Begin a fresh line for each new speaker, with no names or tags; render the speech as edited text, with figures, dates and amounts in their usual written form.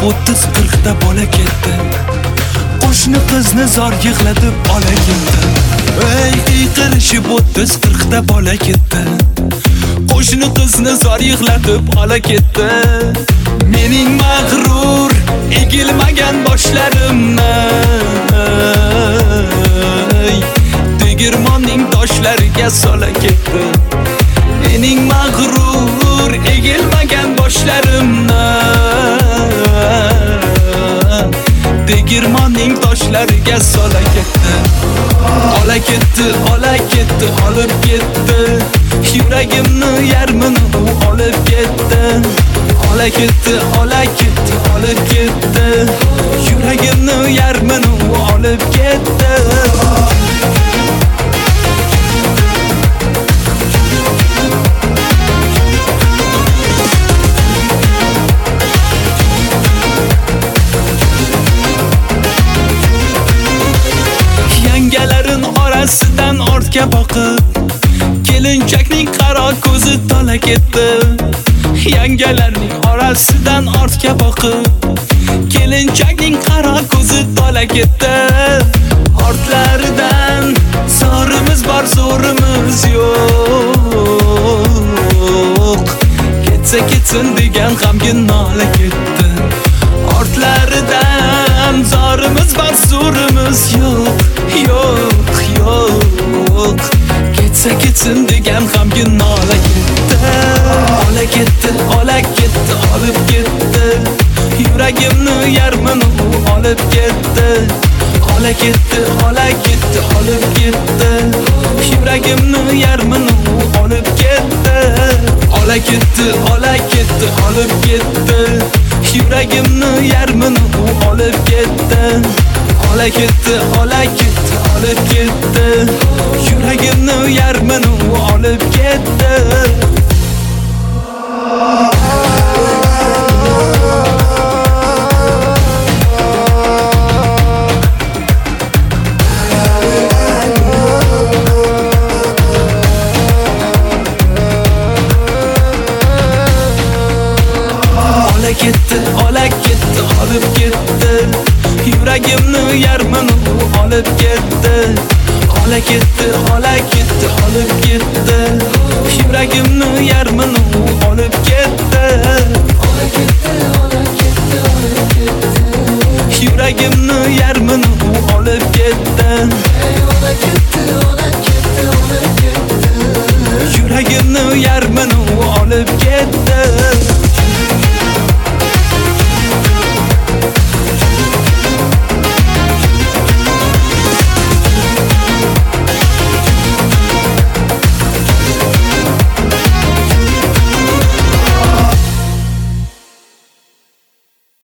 30-40 ta bola ketdi. Qo'shni qizni zor yig'latib ola ketdi. Ey, qiyqirishib 30-40 ta bola ketdi. Qo'shni qizni zor yig'latib ola ketdi. Mening mag'rur egilmagan boshlarimni tegirmonning toshlariga sola ketdi. Mening mag'rur egilmagan boshlarimni tegirmonning toshlariga sola ketdi. Ola ketdi, ola ketdi, olib ketdi. Yuragimni yarmini u olib ketdi. Ola ketdi, ola ketdi, olib ketdi. Yuragimni yarmini u olib ketdi. Yangalarin orasidan ortga boqib, kelinchakning qaro ko'zi tola ketdi. Yangalarning orasidan ortga boqib, kelinchakning qaro ko'zi tola ketdi. Ortlaridan zorimiz bor, zo'rimiz yo'q. Ketsa ketsin degan g'amgin nola ketdi. Ortlaridan zorimiz bor, zo'rimiz yo'q, yo'q, yo'q. Ketsa ketsin degan g'amgin nola ketdi. Ola ketdi, ola ketdi, olib ketdi. Yuragimni yarmini u olib ketdi. Ola ketdi, ola ketdi, olib ketdi. Yuragimni yarmini u olib ketdi. Ola ketdi, ola ketdi, olib ketdi. Yuragimni yarmini u olib ketdi. Ola ketdi, ola ketdi, olib ketdi. Yuragimni yarmini u olib ketdi. Ola ketdi, ola ketdi, olib ketdi. Yuragimni yarmini u olib ketdi. Ola ketdi, ola ketdi, olib ketdi. Yuragimni yarmini u olib ketdi. Ola ketdi, ola ketdi, olib ketdi. Yuragimni yarmini u olib ketdi. Ola ketdi, ola ketdi, olib ketdi. Yuragimni yarmini u olib ketdi.